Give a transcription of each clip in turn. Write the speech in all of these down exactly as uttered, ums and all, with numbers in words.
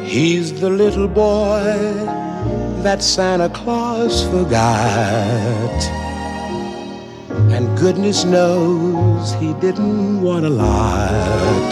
He's the little boy that Santa Claus forgot. And goodness knows he didn't want a lot.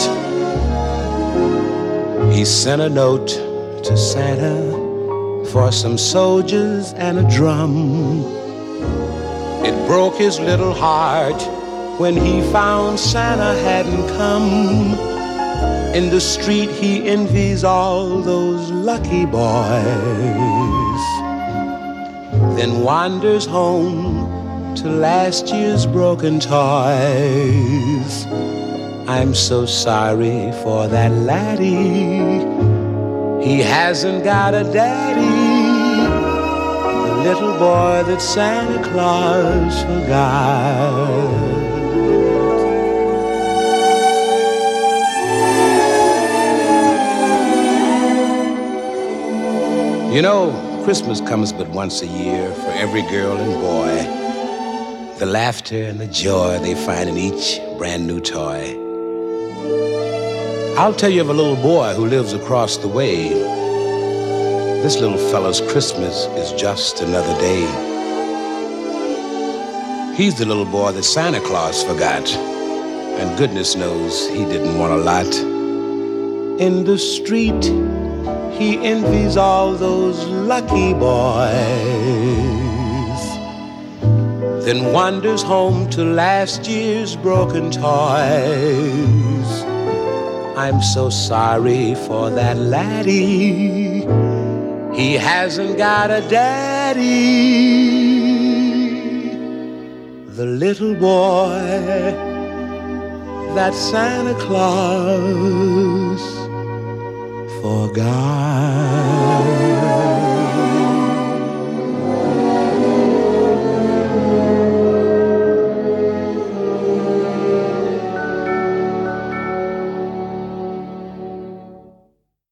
He sent a note to Santa for some soldiers and a drum. It broke his little heart when he found Santa hadn't come. In the street he envies all those lucky boys, then wanders home to last year's broken toys. I'm so sorry for that laddie, he hasn't got a daddy, the little boy that Santa Claus forgot. You know, Christmas comes but once a year for every girl and boy. The laughter and the joy they find in each brand new toy. I'll tell you of a little boy who lives across the way. This little fella's Christmas is just another day. He's the little boy that Santa Claus forgot, and goodness knows he didn't want a lot. In the street, he envies all those lucky boys, then wanders home to last year's broken toys. I'm so sorry for that laddie, he hasn't got a daddy, the little boy that Santa Claus forgot.